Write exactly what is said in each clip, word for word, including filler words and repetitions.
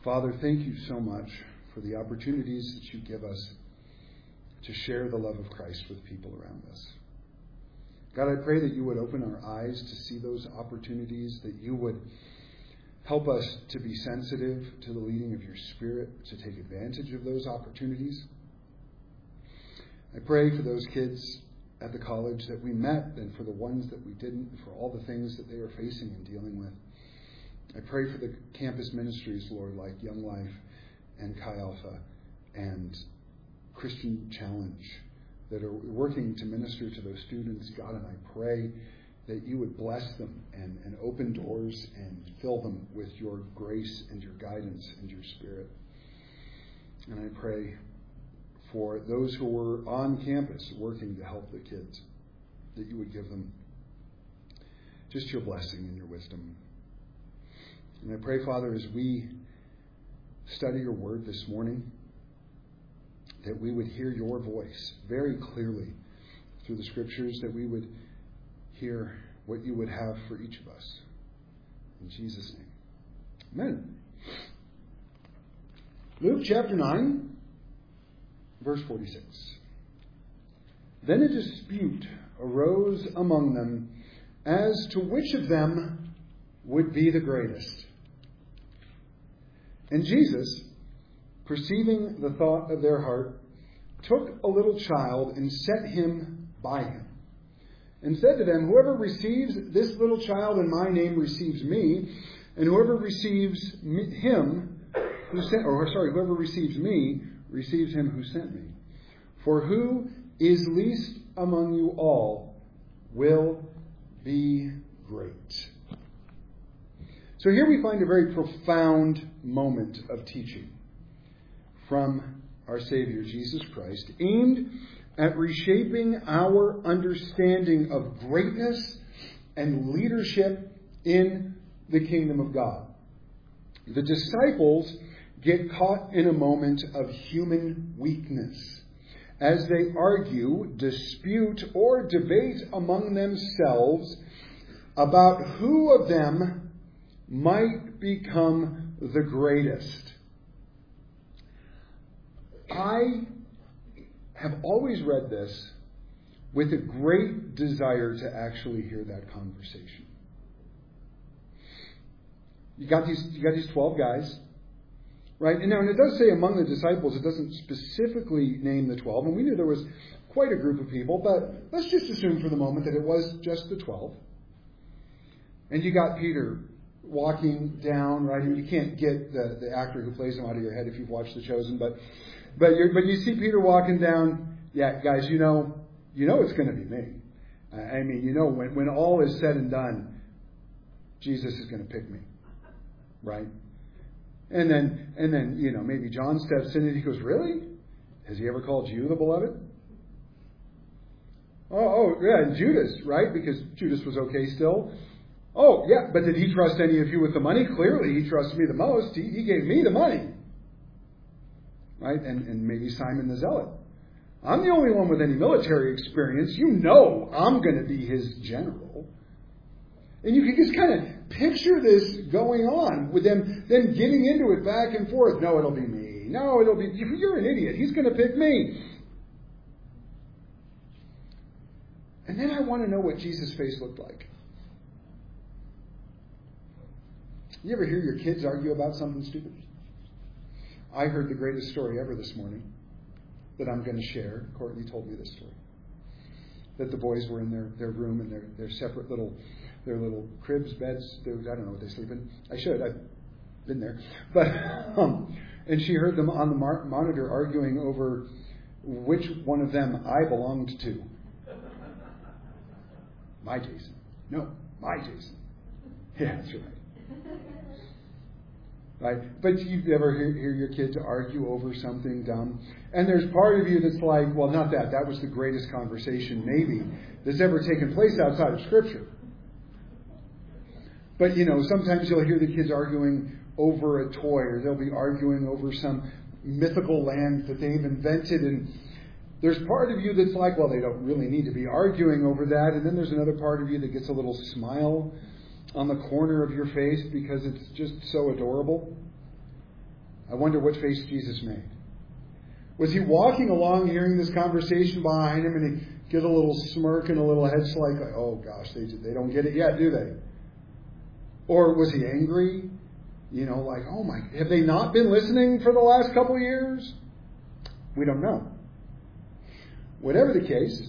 Father, thank you so much for the opportunities that you give us to share the love of Christ with people around us. God, I pray that you would open our eyes to see those opportunities, that you would help us to be sensitive to the leading of your Spirit, to take advantage of those opportunities. I pray for those kids at the college that we met and for the ones that we didn't, and for all the things that they are facing and dealing with. I pray for the campus ministries, Lord, like Young Life and Chi Alpha and Christian Challenge, that are working to minister to those students, God, and I pray that you would bless them and, and open doors and fill them with your grace and your guidance and your Spirit. And I pray for those who were on campus working to help the kids, that you would give them just your blessing and your wisdom. And I pray, Father, as we study your word this morning, that we would hear your voice very clearly through the scriptures, that we would hear what you would have for each of us. In Jesus' name. Amen. Luke chapter nine, verse forty-six. Then a dispute arose among them as to which of them would be the greatest. And Jesus, perceiving the thought of their heart, took a little child and set him by him, and said to them, whoever receives this little child in my name receives me, and whoever receives him who sent, or sorry, whoever receives me receives him who sent me. For who is least among you all will be great. So here we find a very profound moment of teaching from our Savior, Jesus Christ, aimed at reshaping our understanding of greatness and leadership in the kingdom of God. The disciples get caught in a moment of human weakness as they argue, dispute, or debate among themselves about who of them might become the greatest. I have always read this with a great desire to actually hear that conversation. You got these, you got these twelve guys, right? And now, and it does say among the disciples, it doesn't specifically name the twelve, and we knew there was quite a group of people, but let's just assume for the moment that it was just the twelve. And you got Peter walking down, right? And you can't get the, the actor who plays him out of your head if you've watched The Chosen, but but you but you see Peter walking down. Yeah, guys, you know, you know it's going to be me. I mean, you know, when when all is said and done, Jesus is going to pick me, right? And then and then you know maybe John steps in and he goes, "Really? Has he ever called you the beloved?" Oh, oh yeah, and Judas, right? Because Judas was okay still. Oh, yeah, but did he trust any of you with the money? Clearly, he trusts me the most. He, he gave me the money. Right? And, and maybe Simon the Zealot. I'm the only one with any military experience. You know I'm going to be his general. And you can just kind of picture this going on with them then getting into it back and forth. No, it'll be me. No, it'll be... You're an idiot. He's going to pick me. And then I want to know what Jesus' face looked like. You ever hear your kids argue about something stupid? I heard the greatest story ever this morning that I'm going to share. Courtney told me this story. That the boys were in their, their room in their, their separate little their little cribs, beds. They, I don't know what they sleep in. I should. I've been there. But um, and she heard them on the mar- monitor arguing over which one of them I belonged to. My Jason. No, my Jason. Yeah, that's right. Right? But you ever hear, hear your kids argue over something dumb? And there's part of you that's like, well, not that. That was the greatest conversation, maybe, that's ever taken place outside of Scripture. But, you know, sometimes you'll hear the kids arguing over a toy, or they'll be arguing over some mythical land that they've invented. And there's part of you that's like, well, they don't really need to be arguing over that. And then there's another part of you that gets a little smile on the corner of your face because it's just so adorable. I wonder what face Jesus made. Was he walking along hearing this conversation behind him and he get a little smirk and a little head slike, like, oh gosh, they, they don't get it yet, do they? Or was he angry? You know, like, oh my, have they not been listening for the last couple of years? We don't know. Whatever the case,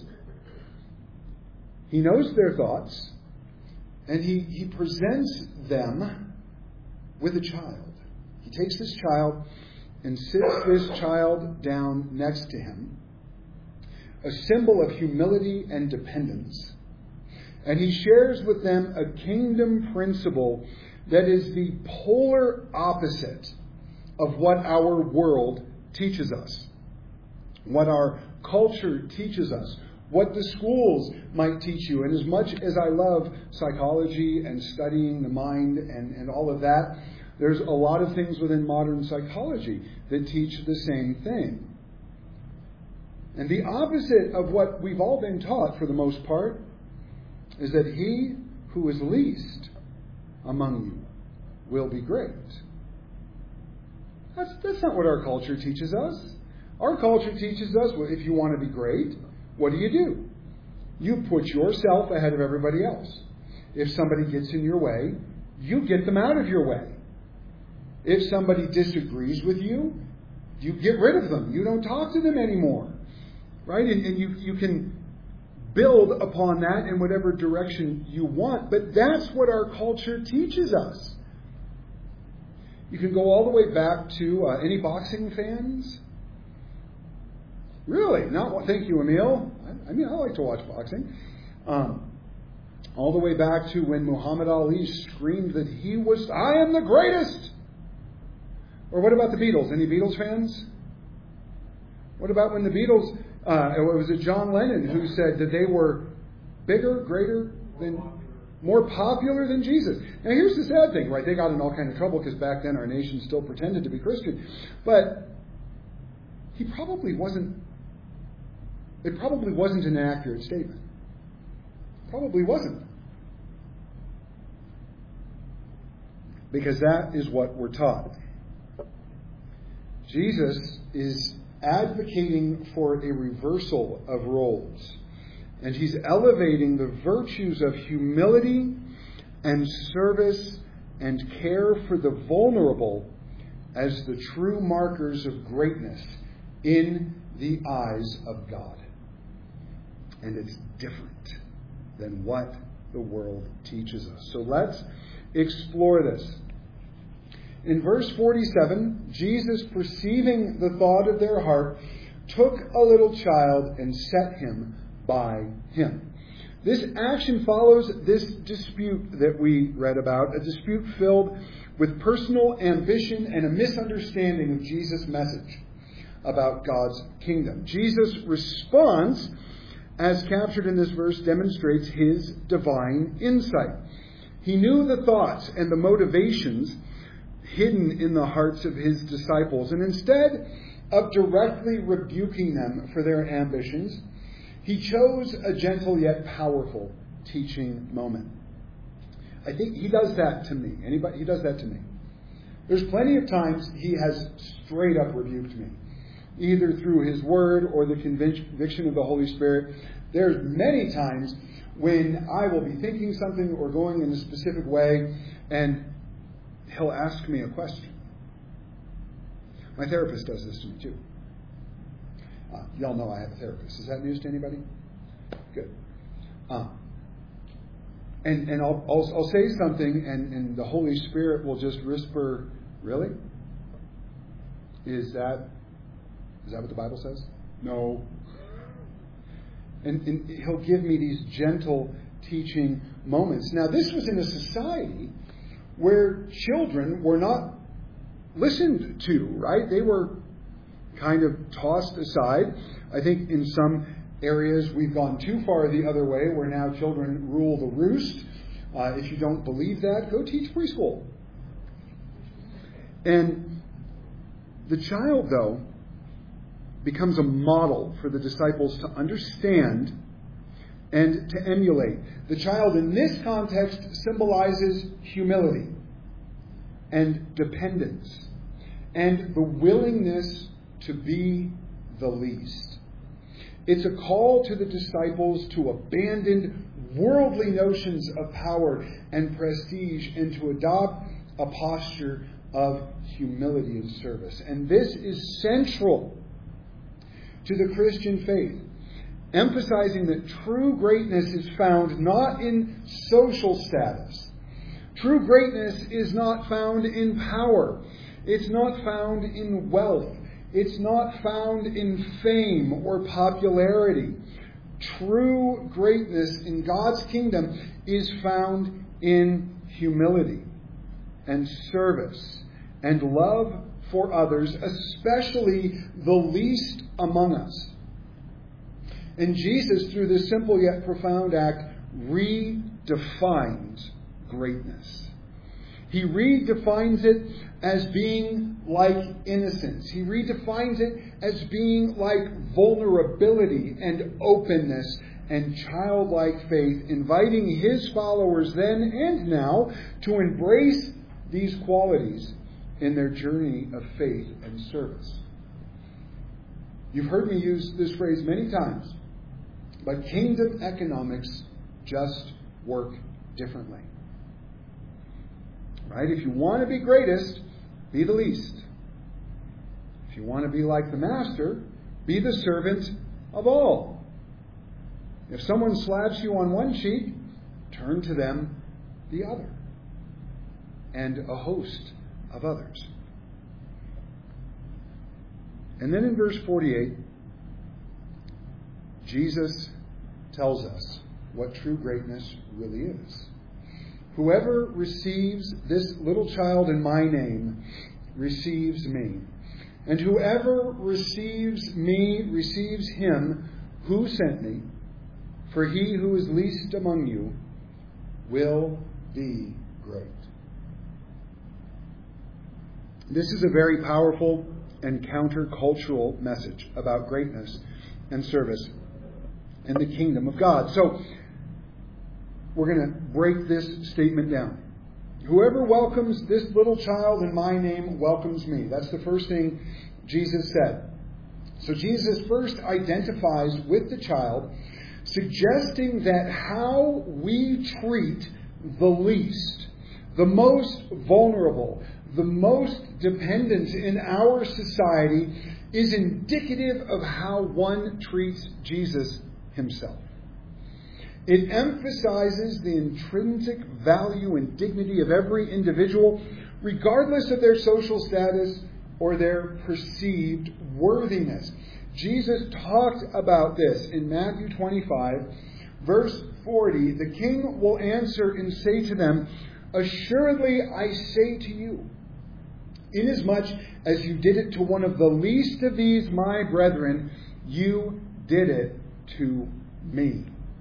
he knows their thoughts, and he, he presents them with a child. He takes this child and sits this child down next to him, a symbol of humility and dependence. And he shares with them a kingdom principle that is the polar opposite of what our world teaches us, what our culture teaches us, what the schools might teach you. And as much as I love psychology and studying the mind and, and all of that, there's a lot of things within modern psychology that teach the same thing. And the opposite of what we've all been taught for the most part is that he who is least among you will be great. That's, that's not what our culture teaches us. Our culture teaches us, well, if you want to be great, what do you do? You put yourself ahead of everybody else. If somebody gets in your way, you get them out of your way. If somebody disagrees with you, you get rid of them. You don't talk to them anymore. Right? And, and you, you can build upon that in whatever direction you want. But that's what our culture teaches us. You can go all the way back to uh, any boxing fans? Really? Not thank you, Emil. I, I mean, I like to watch boxing. Um, all the way back to when Muhammad Ali screamed that he was, I am the greatest. Or what about the Beatles? Any Beatles fans? What about when the Beatles, uh, was it John Lennon who said that they were bigger, greater than, more popular than Jesus? Now here's the sad thing, right? They got in all kind of trouble because back then our nation still pretended to be Christian. But he probably wasn't, it probably wasn't an accurate statement. Probably wasn't. Because that is what we're taught. Jesus is advocating for a reversal of roles. And he's elevating the virtues of humility and service and care for the vulnerable as the true markers of greatness in the eyes of God. And it's different than what the world teaches us. So let's explore this. In verse forty-seven, Jesus, perceiving the thought of their heart, took a little child and set him by him. This action follows this dispute that we read about, a dispute filled with personal ambition and a misunderstanding of Jesus' message about God's kingdom. Jesus' response, as captured in this verse, demonstrates his divine insight. He knew the thoughts and the motivations hidden in the hearts of his disciples. And instead of directly rebuking them for their ambitions, he chose a gentle yet powerful teaching moment. I think he does that to me. Anybody? He does that to me. There's plenty of times he has straight up rebuked me, either through his word or the conviction of the Holy Spirit. There's many times when I will be thinking something or going in a specific way, and he'll ask me a question. My therapist does this to me too. Uh, y'all know I have a therapist. Is that news to anybody? Good. Uh, and and I'll, I'll I'll say something, and, and the Holy Spirit will just whisper, "Really? Is that is that what the Bible says?" No. And, and he'll give me these gentle teaching moments. Now, this was in a society where children were not listened to, right? They were kind of tossed aside. I think in some areas we've gone too far the other way, where now children rule the roost. Uh, if you don't believe that, go teach preschool. And the child, though, becomes a model for the disciples to understand and to emulate. The child in this context symbolizes humility and dependence and the willingness to be the least. It's a call to the disciples to abandon worldly notions of power and prestige and to adopt a posture of humility and service. And this is central to the Christian faith, emphasizing that true greatness is found not in social status. True greatness is not found in power. It's not found in wealth. It's not found in fame or popularity. True greatness in God's kingdom is found in humility and service and love for others, especially the least among us. And Jesus, through this simple yet profound act, redefines greatness. He redefines it as being like innocence. He redefines it as being like vulnerability and openness and childlike faith, inviting his followers then and now to embrace these qualities in their journey of faith and service. You've heard me use this phrase many times, but kingdom economics just work differently. Right? If you want to be greatest, be the least. If you want to be like the master, be the servant of all. If someone slaps you on one cheek, turn to them the other. And a host of others. And then in verse forty-eight, Jesus tells us what true greatness really is. Whoever receives this little child in my name receives me. And whoever receives me receives him who sent me. For he who is least among you will be great. This is a very powerful and countercultural message about greatness and service in the kingdom of God. So, we're going to break this statement down. Whoever welcomes this little child in my name welcomes me. That's the first thing Jesus said. So Jesus first identifies with the child, suggesting that how we treat the least, the most vulnerable, the most dependent in our society is indicative of how one treats Jesus himself. It emphasizes the intrinsic value and dignity of every individual, regardless of their social status or their perceived worthiness. Jesus talked about this in Matthew twenty-five, verse forty. The king will answer and say to them, "Assuredly I say to you, inasmuch as you did it to one of the least of these my brethren, you did it to me."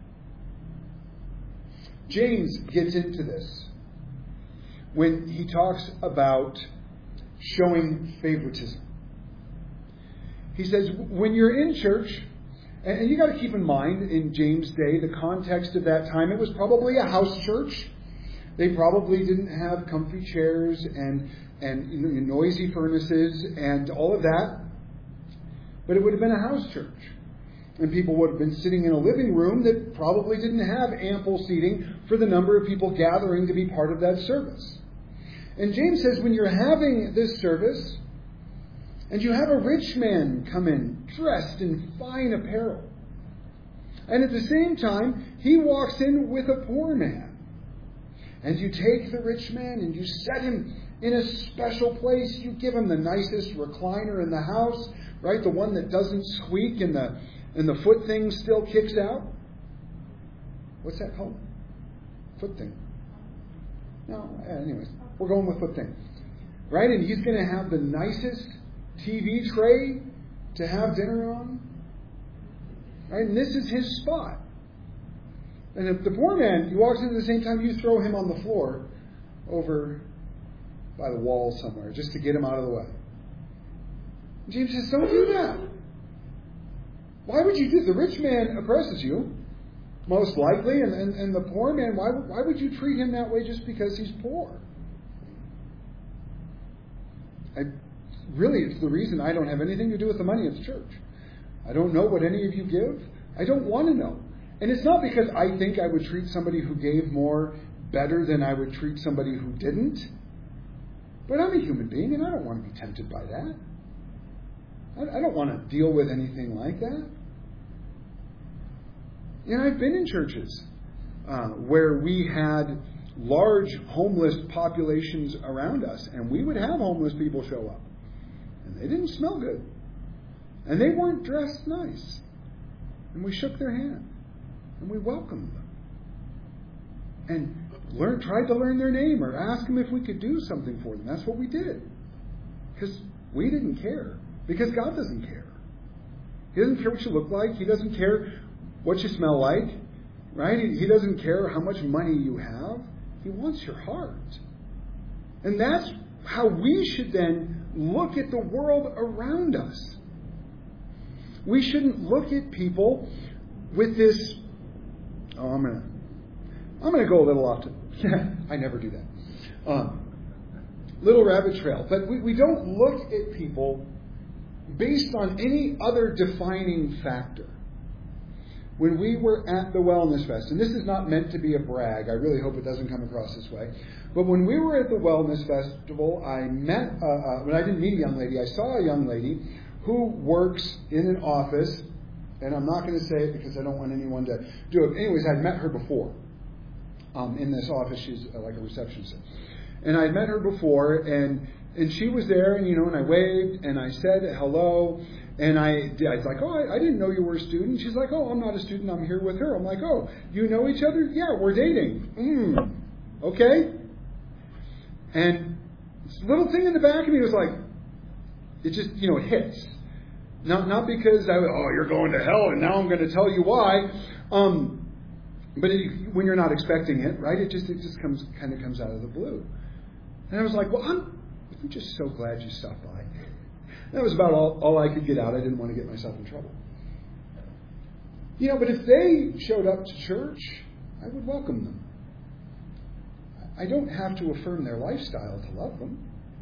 James gets into this when he talks about showing favoritism. He says, when you're in church, and you got to keep in mind, in James' day, the context of that time, it was probably a house church. They probably didn't have comfy chairs and, and you know, noisy furnaces and all of that. But it would have been a house church. And people would have been sitting in a living room that probably didn't have ample seating for the number of people gathering to be part of that service. And James says, when you're having this service, and you have a rich man come in, dressed in fine apparel, and at the same time, he walks in with a poor man, and you take the rich man and you set him in a special place, you give him the nicest recliner in the house, right? The one that doesn't squeak and the and the foot thing still kicks out. What's that called? Foot thing. No, anyways, we're going with foot thing. Right? And he's going to have the nicest T V tray to have dinner on. Right? And this is his spot. And if the poor man, he walks in at the same time, you throw him on the floor over by the wall somewhere just to get him out of the way. And James says, don't do that. Why would you do that? The rich man oppresses you, most likely, and, and, and the poor man, why, why would you treat him that way just because he's poor? I really, it's the reason I don't have anything to do with the money at the church. I don't know what any of you give. I don't want to know. And it's not because I think I would treat somebody who gave more better than I would treat somebody who didn't. But I'm a human being, and I don't want to be tempted by that. I don't want to deal with anything like that. And I've been in churches uh, where we had large homeless populations around us, and we would have homeless people show up. And they didn't smell good. And they weren't dressed nice. And we shook their hand. And we welcomed them. And learn, tried to learn their name or ask them if we could do something for them. That's what we did. Because we didn't care. Because God doesn't care. He doesn't care what you look like. He doesn't care what you smell like. Right? He, he doesn't care how much money you have. He wants your heart. And that's how we should then look at the world around us. We shouldn't look at people with this, oh, I'm going to I'm going to go a little off to, I never do that. Um, little rabbit trail. But we, we don't look at people based on any other defining factor. When we were at the Wellness Fest, and this is not meant to be a brag, I really hope it doesn't come across this way, but when we were at the Wellness Festival, I met, uh, uh, when I didn't meet a young lady, I saw a young lady who works in an office, and I'm not going to say it because I don't want anyone to do it. Anyways, I'd met her before um, in this office. She's uh, like a receptionist. And I'd met her before, and and she was there, and you know, and I waved, and I said hello, and I, I was like, oh, I, I didn't know you were a student. She's like, oh, I'm not a student, I'm here with her. I'm like, oh, you know each other? Yeah, we're dating. Mm, okay. And this little thing in the back of me was like, it just, you know, it hits. Not not because I, oh, you're going to hell, and now I'm going to tell you why. Um, but it, when you're not expecting it, right? It just it just comes kind of comes out of the blue. And I was like, well, I'm, I'm just so glad you stopped by. That was about all, all I could get out. I didn't want to get myself in trouble. You know, but if they showed up to church, I would welcome them. I don't have to affirm their lifestyle to love them.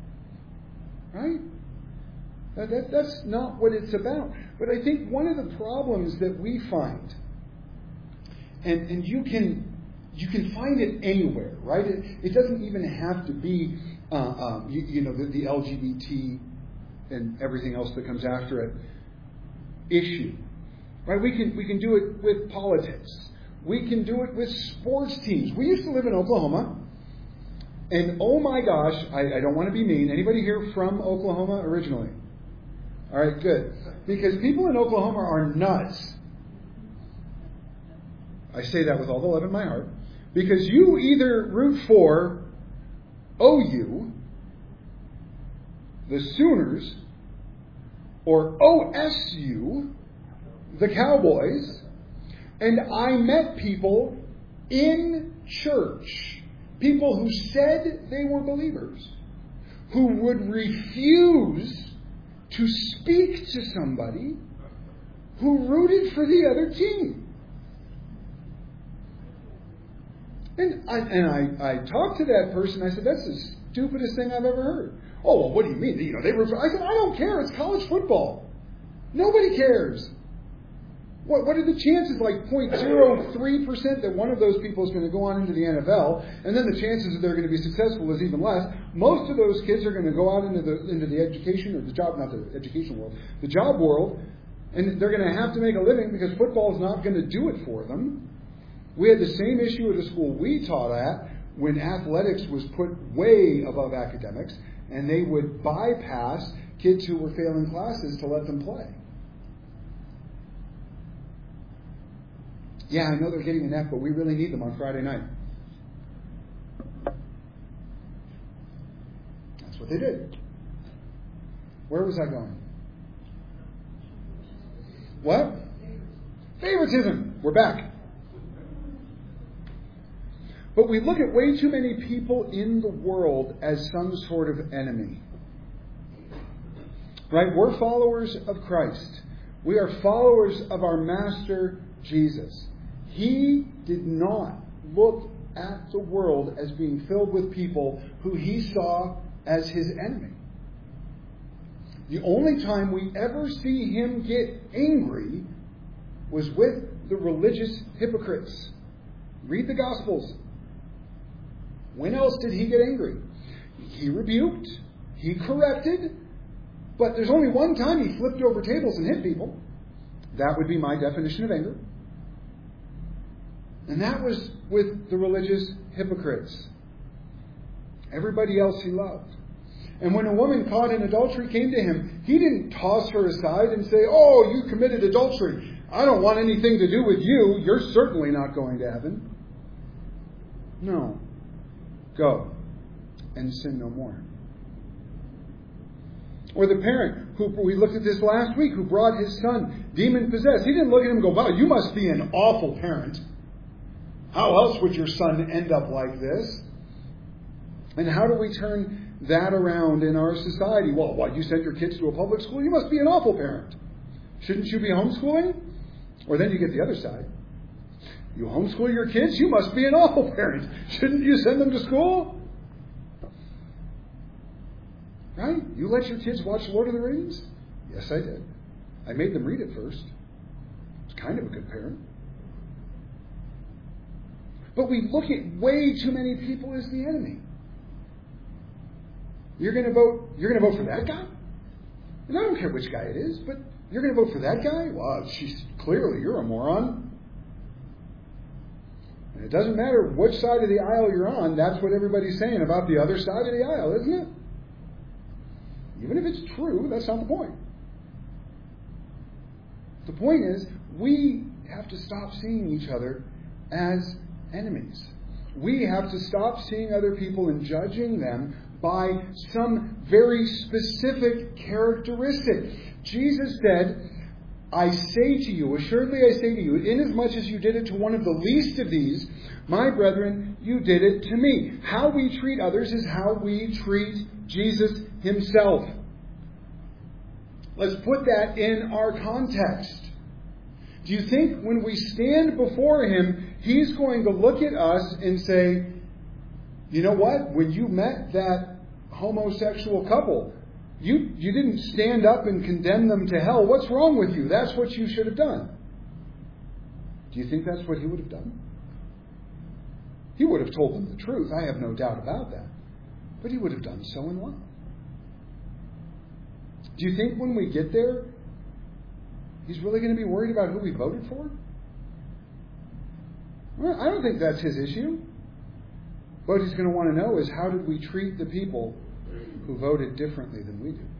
Right? That, that, that's not what it's about. But I think one of the problems that we find, and, and you can you can find it anywhere, right? It, it doesn't even have to be, uh, um, you, you know, the, the L G B T and everything else that comes after it issue, right? We can we can do it with politics. We can do it with sports teams. We used to live in Oklahoma, and oh my gosh, I, I don't want to be mean. Anybody here from Oklahoma originally? All right, good. Because people in Oklahoma are nuts. I say that with all the love in my heart. Because you either root for O U, the Sooners, or O S U, the Cowboys. And I met people in church, people who said they were believers, who would refuse to speak to somebody who rooted for the other team. And I, and I, I talked to that person. I said, that's the stupidest thing I've ever heard. Oh, well, what do you mean? You know, they root for... I said, I don't care. It's college football. Nobody cares. What, what are the chances, like zero point zero three percent, that one of those people is going to go on into the N F L, and then the chances that they're going to be successful is even less? Most of those kids are going to go out into the into the education, or the job, not the education world, the job world, and they're going to have to make a living because football is not going to do it for them. We had the same issue at the school we taught at when athletics was put way above academics, and they would bypass kids who were failing classes to let them play. Yeah, I know they're getting an F, but we really need them on Friday night. That's what they did. Where was I going? What? Favoritism. We're back. But we look at way too many people in the world as some sort of enemy. Right? We're followers of Christ. We are followers of our Master Jesus. He did not look at the world as being filled with people who he saw as his enemy. The only time we ever see him get angry was with the religious hypocrites. Read the Gospels. When else did he get angry? He rebuked, he corrected, but there's only one time he flipped over tables and hit people. That would be my definition of anger. And that was with the religious hypocrites. Everybody else he loved. And when a woman caught in adultery came to him, he didn't toss her aside and say, "Oh, you committed adultery. I don't want anything to do with you. You're certainly not going to heaven." No. Go and sin no more. Or the parent, who we looked at this last week, who brought his son demon-possessed. He didn't look at him and go, "Wow, you must be an awful parent. How else would your son end up like this?" And how do we turn that around in our society? Well, what, you sent your kids to a public school? You must be an awful parent. Shouldn't you be homeschooling? Or then you get the other side. You homeschool your kids? You must be an awful parent. Shouldn't you send them to school? Right? You let your kids watch Lord of the Rings? Yes, I did. I made them read it first. I was kind of a good parent. But we look at way too many people as the enemy. You're going to vote. You're going to vote for that guy, and I don't care which guy it is, but you're going to vote for that guy. Well, she's clearly you're a moron. And it doesn't matter which side of the aisle you're on. That's what everybody's saying about the other side of the aisle, isn't it? Even if it's true, that's not the point. The point is, we have to stop seeing each other as enemies. We have to stop seeing other people and judging them by some very specific characteristic. Jesus said, "I say to you, assuredly I say to you, inasmuch as you did it to one of the least of these, my brethren, you did it to me." How we treat others is how we treat Jesus himself. Let's put that in our context. Do you think when we stand before him, he's going to look at us and say, "You know what? When you met that homosexual couple, you, you didn't stand up and condemn them to hell. What's wrong with you? That's what you should have done." Do you think that's what he would have done? He would have told them the truth. I have no doubt about that. But he would have done so in love. Do you think when we get there, he's really going to be worried about who we voted for? Well, I don't think that's his issue. What he's going to want to know is, how did we treat the people who voted differently than we do?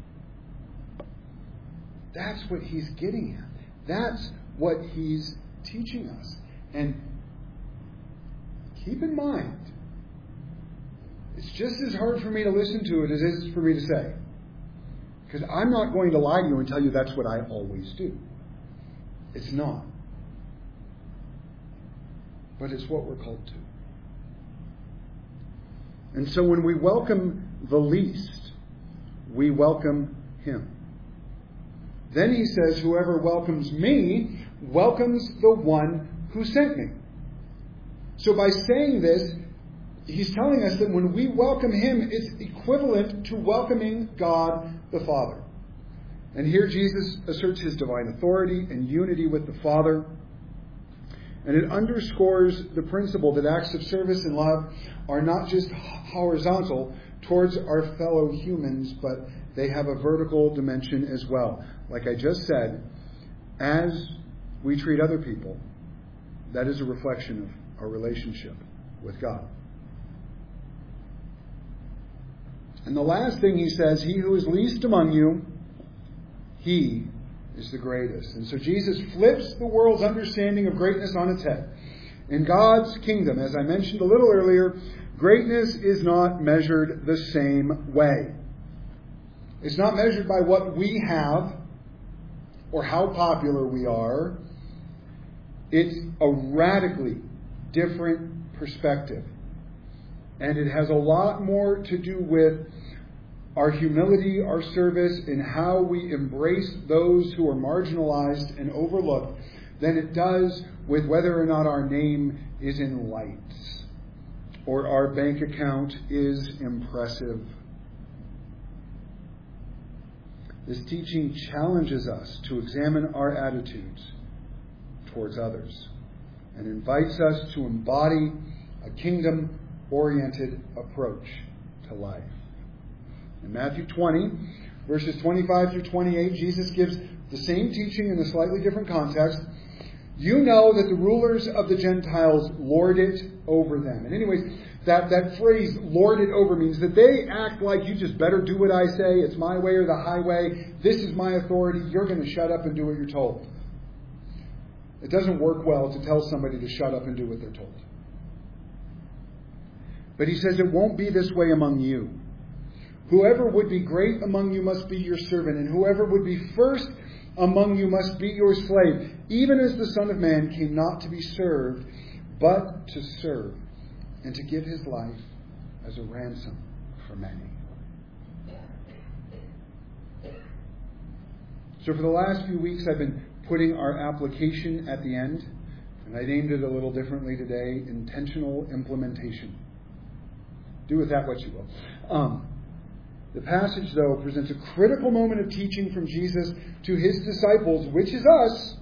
That's what he's getting at. That's what he's teaching us. And keep in mind, it's just as hard for me to listen to it as it is for me to say. Because I'm not going to lie to you and tell you that's what I always do. It's not. But it's what we're called to. And so when we welcome the least, we welcome him. Then he says, "Whoever welcomes me welcomes the one who sent me." So by saying this, he's telling us that when we welcome him, it's equivalent to welcoming God the Father. And here Jesus asserts his divine authority and unity with the Father. And it underscores the principle that acts of service and love are not just horizontal towards our fellow humans, but they have a vertical dimension as well. Like I just said, as we treat other people, that is a reflection of our relationship with God. And the last thing he says, "He who is least among you, he is the greatest." And so Jesus flips the world's understanding of greatness on its head. In God's kingdom, as I mentioned a little earlier, greatness is not measured the same way. It's not measured by what we have or how popular we are. It's a radically different perspective. And it has a lot more to do with our humility, our service, and how we embrace those who are marginalized and overlooked than it does with whether or not our name is in lights or our bank account is impressive. This teaching challenges us to examine our attitudes towards others and invites us to embody a kingdom-oriented approach to life. In Matthew twenty, verses twenty-five through twenty-eight, Jesus gives the same teaching in a slightly different context. You know that the rulers of the Gentiles lord it over them. And anyways, that, that phrase, lord it over, means that they act like you just better do what I say. It's my way or the highway. This is my authority. You're going to shut up and do what you're told. It doesn't work well to tell somebody to shut up and do what they're told. But he says it won't be this way among you. Whoever would be great among you must be your servant, and whoever would be first among you must be your slave, even as the Son of Man came not to be served, but to serve, and to give his life as a ransom for many. So for the last few weeks, I've been putting our application at the end, and I named it a little differently today, intentional implementation. Do with that what you will. Um, the passage, though, presents a critical moment of teaching from Jesus to his disciples, which is us.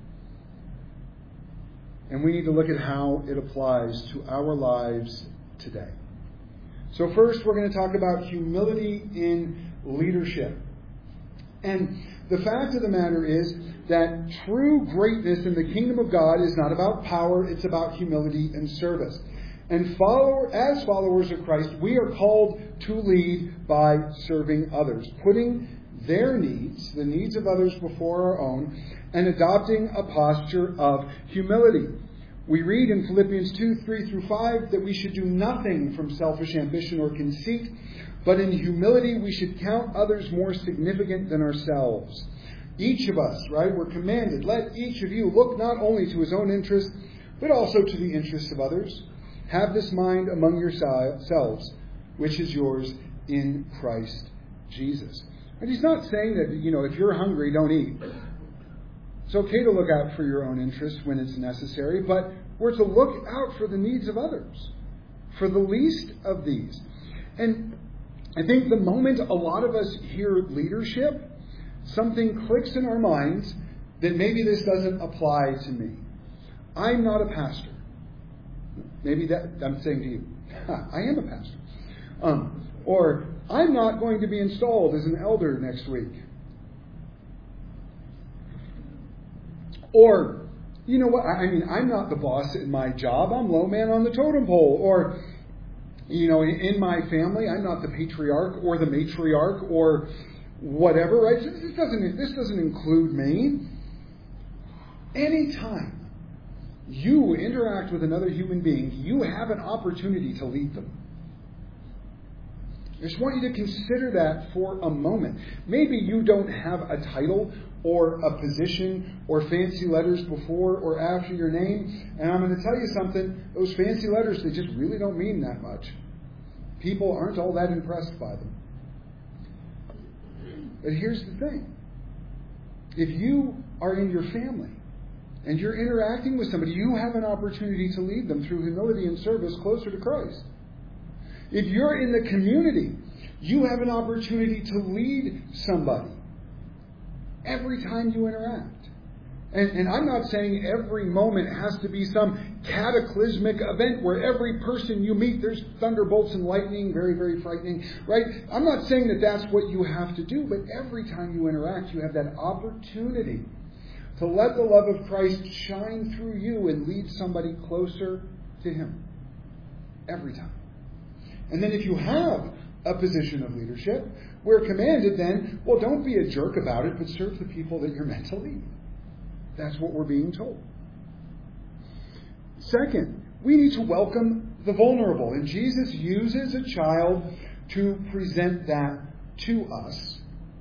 And we need to look at how it applies to our lives today. So first, we're going to talk about humility in leadership. And the fact of the matter is that true greatness in the kingdom of God is not about power, it's about humility and service. And follower, as followers of Christ, we are called to lead by serving others, putting their needs, the needs of others, before our own, and adopting a posture of humility. We read in Philippians two, three through five that we should do nothing from selfish ambition or conceit, but in humility we should count others more significant than ourselves. Each of us, right, we're commanded, let each of you look not only to his own interests, but also to the interests of others. Have this mind among yourselves, which is yours in Christ Jesus. And he's not saying that, you know, if you're hungry, don't eat. It's okay to look out for your own interests when it's necessary, but we're to look out for the needs of others, for the least of these. And I think the moment a lot of us hear leadership, something clicks in our minds that maybe this doesn't apply to me. I'm not a pastor. Maybe that I'm saying to you, I am a pastor. Um, or I'm not going to be installed as an elder next week. Or, you know what, I mean, I'm not the boss in my job. I'm low man on the totem pole. Or, you know, in my family, I'm not the patriarch or the matriarch or whatever, right? This doesn't, this doesn't include me. Anytime you interact with another human being, you have an opportunity to lead them. I just want you to consider that for a moment. Maybe you don't have a title or a position or fancy letters before or after your name. And I'm going to tell you something. Those fancy letters, they just really don't mean that much. People aren't all that impressed by them. But here's the thing. If you are in your family and you're interacting with somebody, you have an opportunity to lead them through humility and service closer to Christ. If you're in the community, you have an opportunity to lead somebody every time you interact. And, and I'm not saying every moment has to be some cataclysmic event where every person you meet, there's thunderbolts and lightning, very, very frightening, right? I'm not saying that that's what you have to do, but every time you interact, you have that opportunity to let the love of Christ shine through you and lead somebody closer to Him. Every time. And then if you have a position of leadership, we're commanded then, well, don't be a jerk about it, but serve the people that you're meant to lead. That's what we're being told. Second, we need to welcome the vulnerable. And Jesus uses a child to present that to us.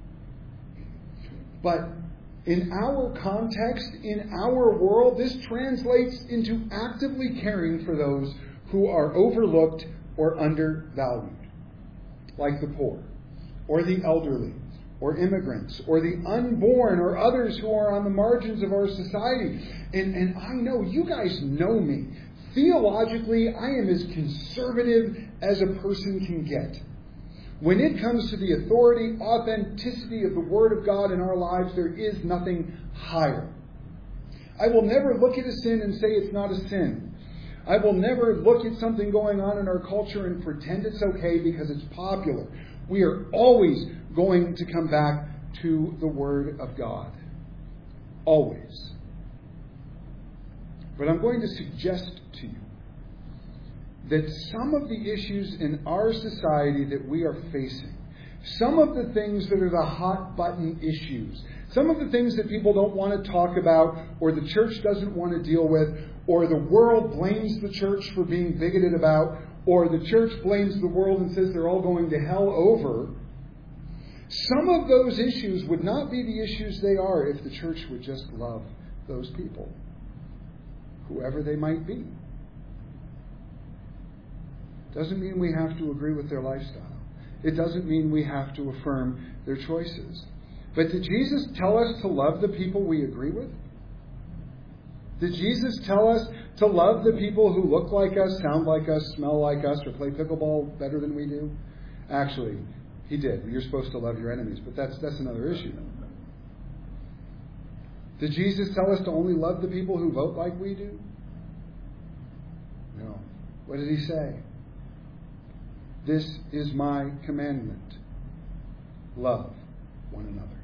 But in our context, in our world, this translates into actively caring for those who are overlooked or undervalued, like the poor, or the elderly, or immigrants, or the unborn, or others who are on the margins of our society. And, and I know, you guys know me. Theologically, I am as conservative as a person can get. When it comes to the authority, authenticity of the Word of God in our lives, there is nothing higher. I will never look at a sin and say it's not a sin. I will never look at something going on in our culture and pretend it's okay because it's popular. We are always going to come back to the Word of God. Always. But I'm going to suggest to you that some of the issues in our society that we are facing, some of the things that are the hot button issues, some of the things that people don't want to talk about, or the church doesn't want to deal with, or the world blames the church for being bigoted about, or the church blames the world and says they're all going to hell over, some of those issues would not be the issues they are if the church would just love those people, whoever they might be. Doesn't mean we have to agree with their lifestyle. It doesn't mean we have to affirm their choices. But did Jesus tell us to love the people we agree with? Did Jesus tell us to love the people who look like us, sound like us, smell like us, or play pickleball better than we do? Actually, He did. You're supposed to love your enemies, but that's that's another issue. Did Jesus tell us to only love the people who vote like we do? No. What did He say? This is my commandment. Love one another.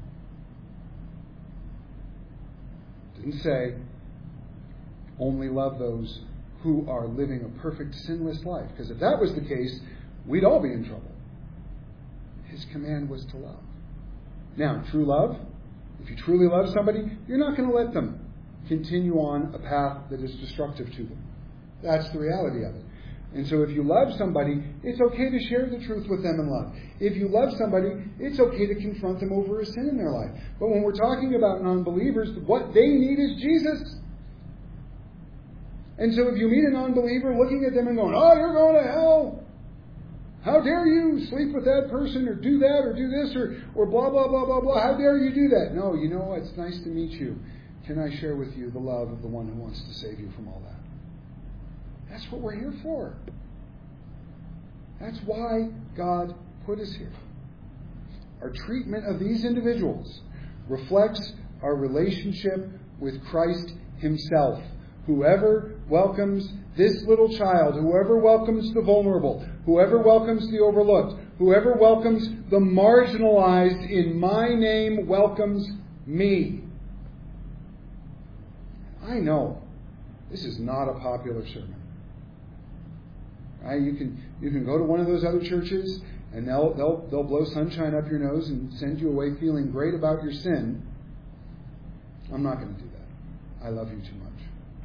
Didn't say only love those who are living a perfect sinless life. Because if that was the case, we'd all be in trouble. His command was to love. Now, true love, if you truly love somebody, you're not going to let them continue on a path that is destructive to them. That's the reality of it. And so if you love somebody, it's okay to share the truth with them in love. If you love somebody, it's okay to confront them over a sin in their life. But when we're talking about non-believers, what they need is Jesus. And so if you meet a non-believer looking at them and going, oh, you're going to hell. How dare you sleep with that person or do that or do this or, or blah, blah, blah, blah, blah. How dare you do that? No, you know, it's nice to meet you. Can I share with you the love of the one who wants to save you from all that? That's what we're here for. That's why God put us here. Our treatment of these individuals reflects our relationship with Christ Himself. Whoever welcomes this little child, whoever welcomes the vulnerable, whoever welcomes the overlooked, whoever welcomes the marginalized in my name welcomes me. I know this is not a popular sermon. Right? You can you can go to one of those other churches and they'll they'll they'll blow sunshine up your nose and send you away feeling great about your sin. I'm not going to do that. I love you too much.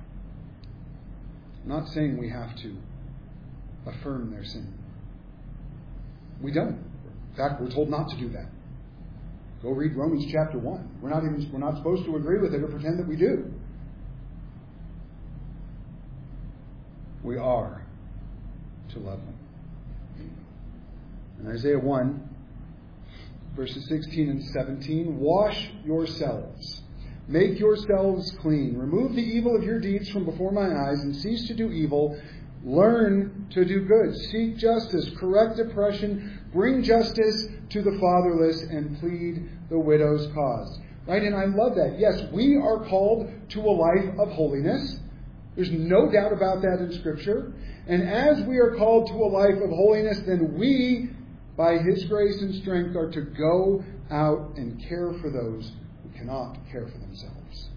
I'm not saying we have to affirm their sin. We don't. In fact, we're told not to do that. Go read Romans chapter one. We're not even we're not supposed to agree with it or pretend that we do. We are to love them. In Isaiah one, verses sixteen and seventeen, wash yourselves. Make yourselves clean. Remove the evil of your deeds from before my eyes and cease to do evil. Learn to do good. Seek justice. Correct oppression. Bring justice to the fatherless and plead the widow's cause. Right? And I love that. Yes, we are called to a life of holiness. There's no doubt about that in Scripture. And as we are called to a life of holiness, then we, by His grace and strength, are to go out and care for those who cannot care for themselves.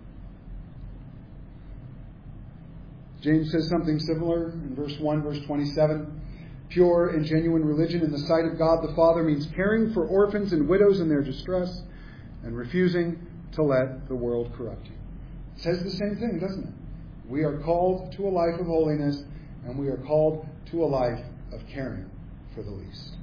James says something similar in verse one, verse twenty-seven. Pure and genuine religion in the sight of God the Father means caring for orphans and widows in their distress and refusing to let the world corrupt you. It says the same thing, doesn't it? We are called to a life of holiness, and we are called to a life of caring for the least.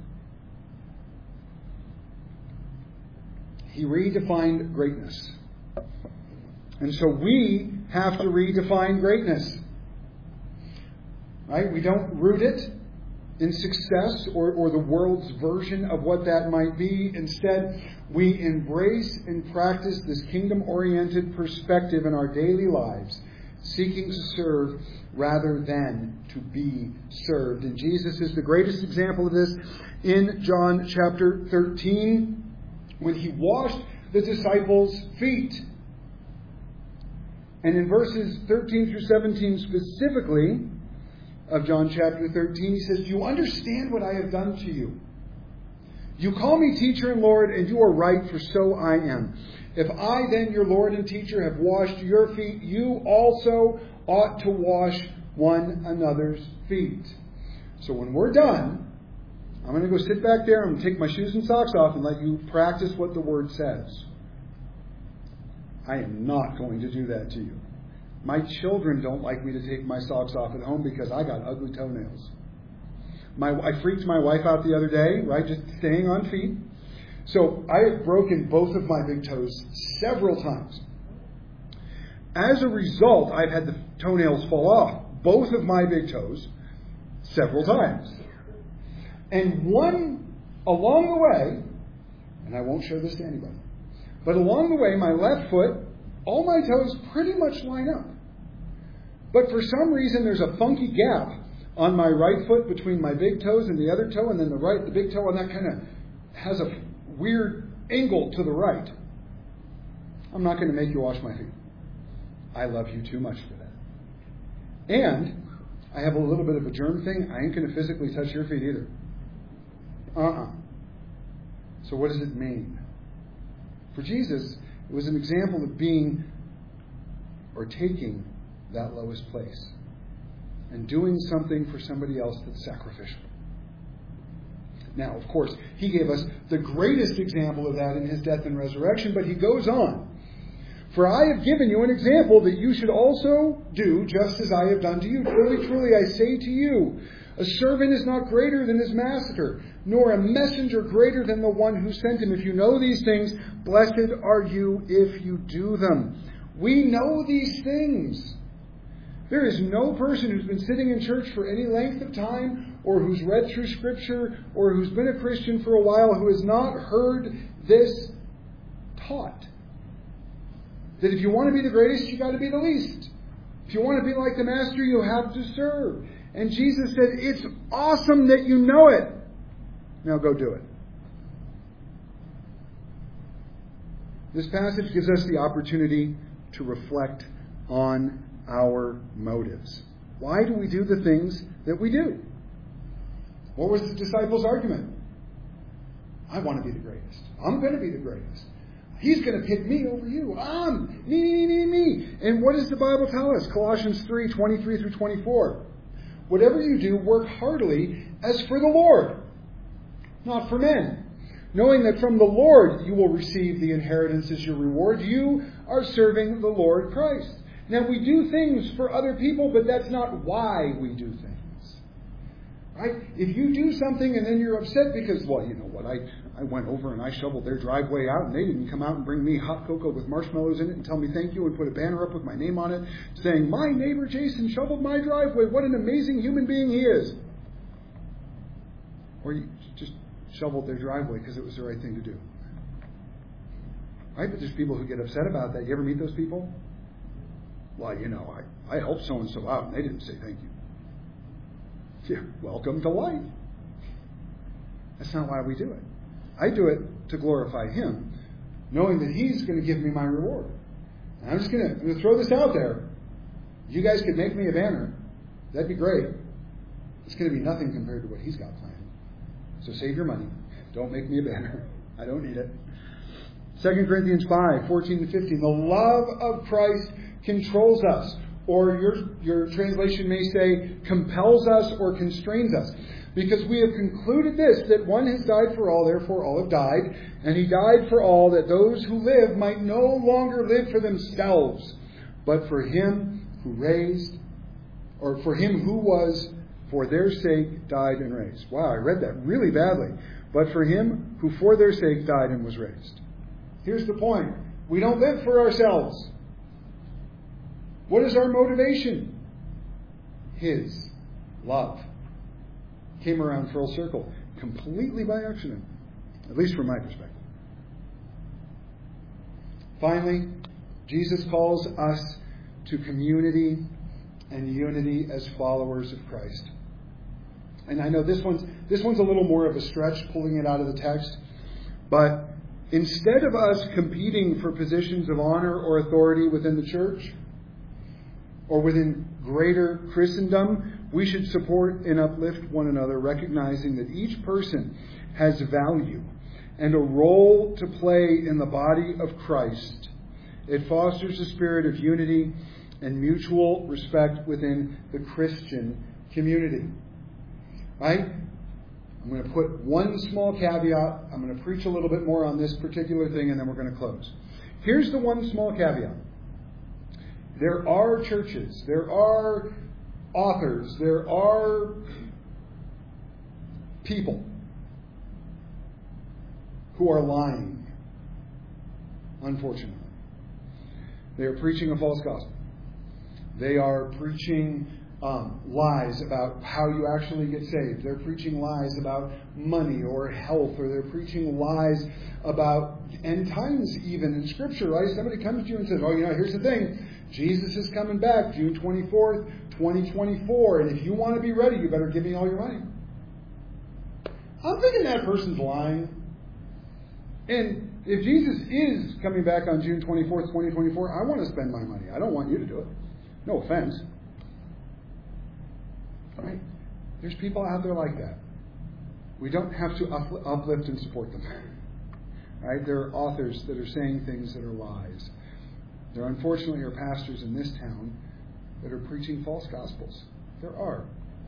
He redefined greatness. And so we have to redefine greatness. Right? We don't root it in success or, or the world's version of what that might be. Instead, we embrace and practice this kingdom-oriented perspective in our daily lives, seeking to serve rather than to be served. And Jesus is the greatest example of this in John chapter thirteen, when he washed the disciples' feet. And in verses thirteen through seventeen specifically of John chapter thirteen, he says, "Do you understand what I have done to you? You call me teacher and Lord, and you are right, for so I am. If I then, your Lord and teacher, have washed your feet, you also ought to wash one another's feet." So when we're done, I'm going to go sit back there, I'm going to take my shoes and socks off and let you practice what the Word says. I am not going to do that to you. My children don't like me to take my socks off at home because I got ugly toenails. My, I freaked my wife out the other day, right, just staying on feet. So I have broken both of my big toes several times. As a result, I've had the toenails fall off, both of my big toes, several times. And one, along the way, and I won't show this to anybody, but along the way, my left foot, all my toes pretty much line up. But for some reason, there's a funky gap on my right foot between my big toes and the other toe, and then the right, the big toe on that kind of has a weird angle to the right. I'm not going to make you wash my feet. I love you too much for that. And I have a little bit of a germ thing. I ain't going to physically touch your feet either. Uh-uh. So what does it mean? For Jesus, it was an example of being or taking that lowest place and doing something for somebody else that's sacrificial. Now, of course, he gave us the greatest example of that in his death and resurrection, but he goes on. "For I have given you an example that you should also do just as I have done to you. Truly, truly, I say to you, a servant is not greater than his master, nor a messenger greater than the one who sent him. If you know these things, blessed are you if you do them." We know these things. There is no person who's been sitting in church for any length of time, or who's read through Scripture, or who's been a Christian for a while, who has not heard this taught. That if you want to be the greatest, you've got to be the least. If you want to be like the master, you have to serve. And Jesus said, it's awesome that you know it. Now go do it. This passage gives us the opportunity to reflect on our motives. Why do we do the things that we do? What was the disciples' argument? I want to be the greatest. I'm going to be the greatest. He's going to pick me over you. I'm me, me, me, me. And what does the Bible tell us? Colossians three, twenty-three through twenty-four. Whatever you do, work heartily as for the Lord, not for men, knowing that from the Lord you will receive the inheritance as your reward. You are serving the Lord Christ. Now, we do things for other people, but that's not why we do things. Right? If you do something and then you're upset because, well, you know what, I, I went over and I shoveled their driveway out and they didn't come out and bring me hot cocoa with marshmallows in it and tell me thank you and put a banner up with my name on it saying, my neighbor Jason shoveled my driveway. What an amazing human being he is. Or you just shoveled their driveway because it was the right thing to do. Right? But there's people who get upset about that. You ever meet those people? Well, you know, I, I helped so-and-so out and they didn't say thank you. Yeah, welcome to life. That's not why we do it. I do it to glorify Him, knowing that He's going to give me my reward. And I'm just going to, I'm going to throw this out there. You guys could make me a banner. That'd be great. It's going to be nothing compared to what He's got planned. So save your money. Don't make me a banner. I don't need it. Second Corinthians five, fourteen to fifteen. The love of Christ controls us. Or your, your translation may say, compels us or constrains us. Because we have concluded this, that one has died for all, therefore all have died. And He died for all, that those who live might no longer live for themselves, but for Him who raised, or for Him who was, for their sake, died and raised. Wow, I read that really badly. But for Him who for their sake died and was raised. Here's the point. We don't live for ourselves. What is our motivation? His love. Came around full circle, completely by accident, at least from my perspective. Finally, Jesus calls us to community and unity as followers of Christ. And I know this one's, this one's a little more of a stretch, pulling it out of the text. But instead of us competing for positions of honor or authority within the church, or within greater Christendom, we should support and uplift one another, recognizing that each person has value and a role to play in the body of Christ. It fosters a spirit of unity and mutual respect within the Christian community. Right? I'm going to put one small caveat. I'm going to preach a little bit more on this particular thing, and then we're going to close. Here's the one small caveat. There are churches, there are authors, there are people who are lying, unfortunately. They are preaching a false gospel. They are preaching um, lies about how you actually get saved. They're preaching lies about money or health, or they're preaching lies about end times even in Scripture, right? Somebody comes to you and says, oh, you know, here's the thing. Jesus is coming back June twenty-fourth, twenty twenty-four, and if you want to be ready, you better give me all your money. I'm thinking that person's lying. And if Jesus is coming back on June twenty-fourth, twenty twenty-four, I want to spend my money. I don't want you to do it. No offense. Right? There's people out there like that. We don't have to uplift and support them. Right? There are authors that are saying things that are lies. There unfortunately are pastors in this town that are preaching false gospels. There are.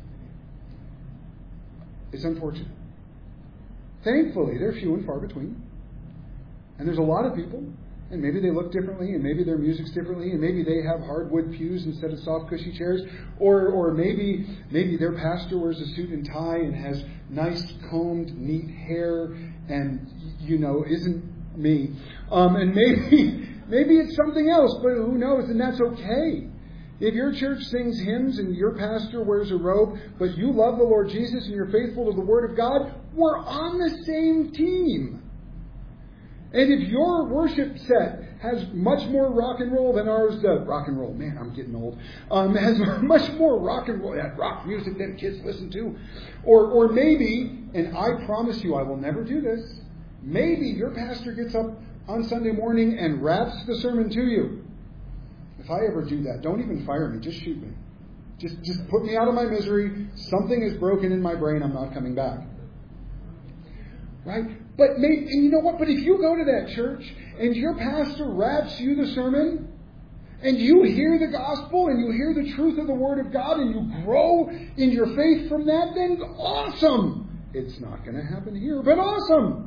It's unfortunate. Thankfully, they're few and far between. And there's a lot of people, and maybe they look differently, and maybe their music's differently, and maybe they have hardwood pews instead of soft, cushy chairs, or or maybe maybe their pastor wears a suit and tie and has nice, combed, neat hair, and, you know, isn't me. Um, and maybe... Maybe it's something else, but who knows? And that's okay. If your church sings hymns and your pastor wears a robe, but you love the Lord Jesus and you're faithful to the Word of God, we're on the same team. And if your worship set has much more rock and roll than ours does, rock and roll, man, I'm getting old, um, has much more rock and roll, that rock music that kids listen to, or or maybe, and I promise you I will never do this, maybe your pastor gets up on Sunday morning and raps the sermon to you. If I ever do that, don't even fire me. Just shoot me. Just just put me out of my misery. Something is broken in my brain. I'm not coming back. Right? But maybe, and you know what? But if you go to that church and your pastor raps you the sermon, and you hear the gospel and you hear the truth of the Word of God and you grow in your faith from that, then awesome. It's not going to happen here, but awesome.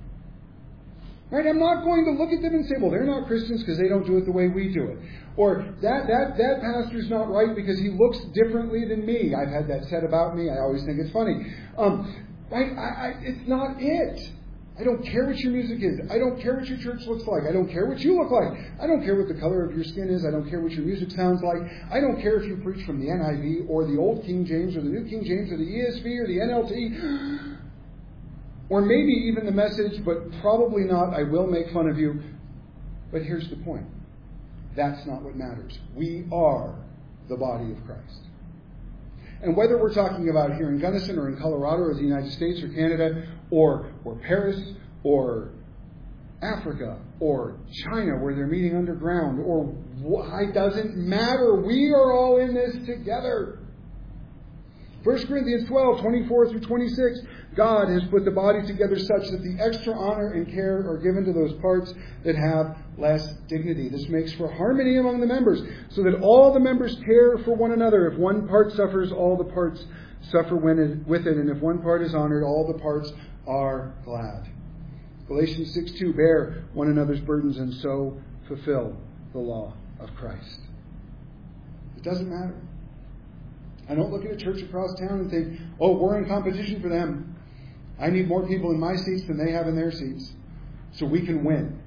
Right? I'm not going to look at them and say, well, they're not Christians because they don't do it the way we do it. Or that that that pastor's not right because he looks differently than me. I've had that said about me. I always think it's funny. Um, right? I, I, it's not it. I don't care what your music is. I don't care what your church looks like. I don't care what you look like. I don't care what the color of your skin is. I don't care what your music sounds like. I don't care if you preach from the N I V or the Old King James or the New King James or the E S V or the N L T. Or maybe even the Message, but probably not. I will make fun of you. But here's the point. That's not what matters. We are the body of Christ. And whether we're talking about here in Gunnison or in Colorado or the United States or Canada or, or Paris or Africa or China where they're meeting underground or why, it doesn't matter. We are all in this together. First Corinthians twelve, twenty-four through twenty-six, God has put the body together such that the extra honor and care are given to those parts that have less dignity. This makes for harmony among the members, so that all the members care for one another. If one part suffers, all the parts suffer with it, and if one part is honored, all the parts are glad. Galatians six two, bear one another's burdens and so fulfill the law of Christ. It doesn't matter. I don't look at a church across town and think, oh, we're in competition for them. I need more people in my seats than they have in their seats so we can win.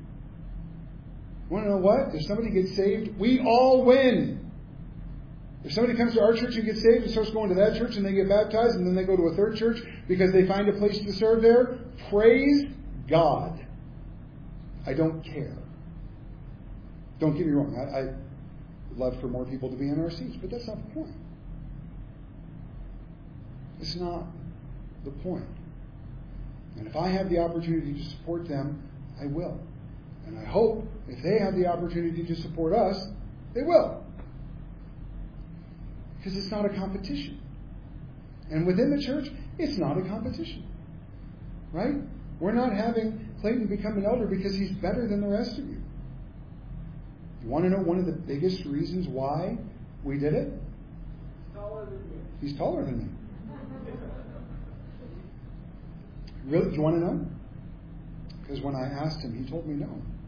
You want to know what? If somebody gets saved, we all win. If somebody comes to our church and gets saved and starts going to that church and they get baptized and then they go to a third church because they find a place to serve there, praise God. I don't care. Don't get me wrong. I, I We'd love for more people to be in our seats, but that's not the point. It's not the point. And if I have the opportunity to support them, I will. And I hope if they have the opportunity to support us, they will. Because it's not a competition. And within the church, it's not a competition. Right? We're not having Clayton become an elder because he's better than the rest of you. You want to know one of the biggest reasons why we did it? He's taller than me. He's taller than me. Really? Do you want to know? Because when I asked him, he told me no.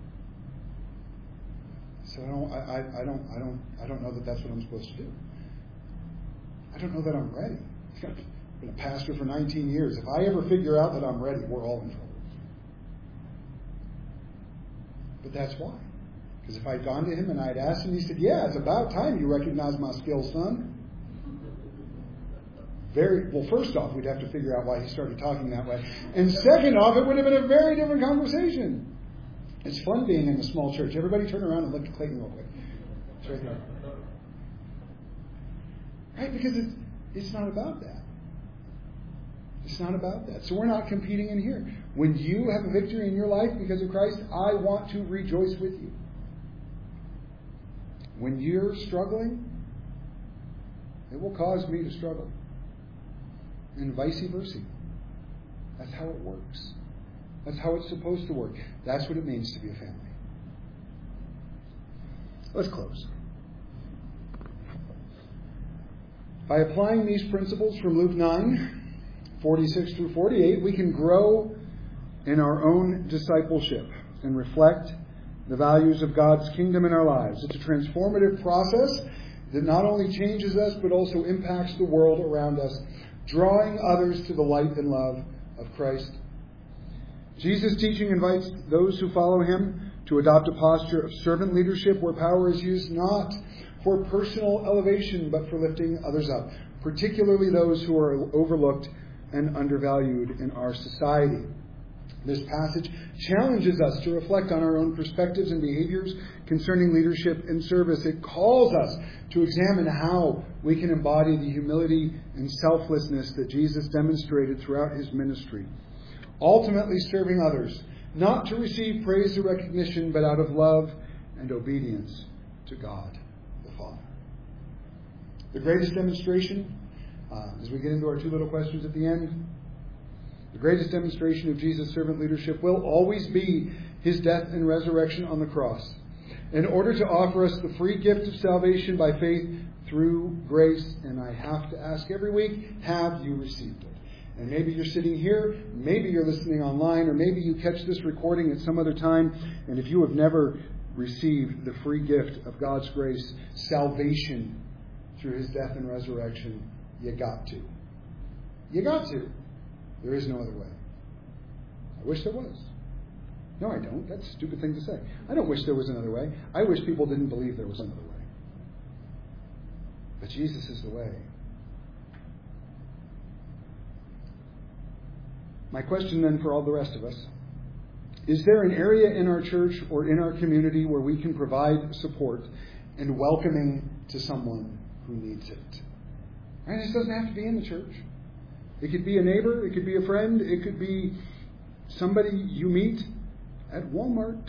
So I don't, I, I, I don't, I don't, I don't know that that's what I'm supposed to do. I don't know that I'm ready. I've been a pastor for nineteen years. If I ever figure out that I'm ready, we're all in trouble. But that's why. Because if I'd gone to him and I'd asked him, he said, "Yeah, it's about time you recognize my skills, son." Very well. First off, we'd have to figure out why he started talking that way, and second off, it would have been a very different conversation. It's fun being in a small church. Everybody turn around and look at Clayton real quick. It's right there. Right? Because it's, it's not about that. It's not about that. So we're not competing in here. When you have a victory in your life because of Christ, I want to rejoice with you. When you're struggling, it will cause me to struggle. And vice versa. That's how it works. That's how it's supposed to work. That's what it means to be a family. Let's close. By applying these principles from Luke nine, forty-six through forty-eight, we can grow in our own discipleship and reflect the values of God's kingdom in our lives. It's a transformative process that not only changes us, but also impacts the world around us, drawing others to the light and love of Christ. Jesus' teaching invites those who follow him to adopt a posture of servant leadership where power is used not for personal elevation, but for lifting others up, particularly those who are overlooked and undervalued in our society. This passage challenges us to reflect on our own perspectives and behaviors concerning leadership and service. It calls us to examine how we can embody the humility and selflessness that Jesus demonstrated throughout his ministry, ultimately serving others, not to receive praise or recognition, but out of love and obedience to God the Father. The greatest demonstration, uh, as we get into our two little questions at the end, the greatest demonstration of Jesus' servant leadership will always be his death and resurrection on the cross, in order to offer us the free gift of salvation by faith through grace. And I have to ask every week, have you received it? And maybe you're sitting here, maybe you're listening online, or maybe you catch this recording at some other time, and if you have never received the free gift of God's grace, salvation through his death and resurrection, you got to. You got to. There is no other way. I wish there was. No, I don't. That's a stupid thing to say. I don't wish there was another way. I wish people didn't believe there was another way. But Jesus is the way. My question then for all the rest of us, is there an area in our church or in our community where we can provide support and welcoming to someone who needs it? Right? This doesn't have to be in the church. It could be a neighbor. It could be a friend. It could be somebody you meet at Walmart.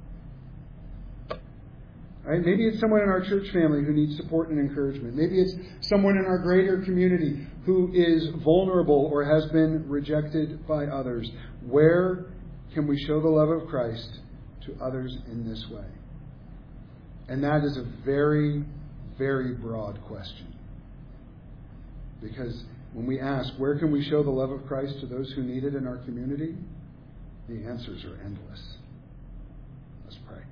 Right? Maybe it's someone in our church family who needs support and encouragement. Maybe it's someone in our greater community who is vulnerable or has been rejected by others. Where can we show the love of Christ to others in this way? And that is a very, very broad question. Because when we ask, where can we show the love of Christ to those who need it in our community? The answers are endless. Let's pray.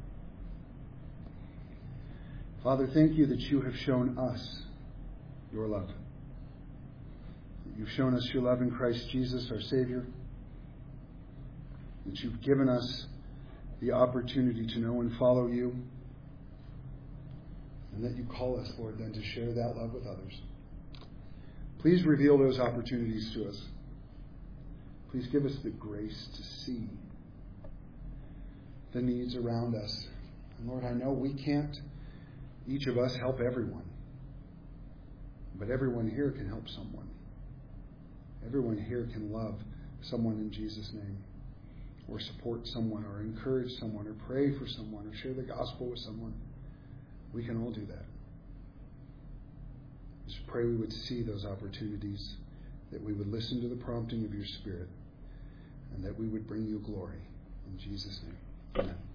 Father, thank you that you have shown us your love. You've shown us your love in Christ Jesus, our Savior. That you've given us the opportunity to know and follow you. And that you call us, Lord, then to share that love with others. Please reveal those opportunities to us. Please give us the grace to see the needs around us. And Lord, I know we can't each of us help everyone. But everyone here can help someone. Everyone here can love someone in Jesus' name, or support someone, or encourage someone, or pray for someone, or share the gospel with someone. We can all do that. Just pray we would see those opportunities, that we would listen to the prompting of your Spirit, and that we would bring you glory. In Jesus' name, amen.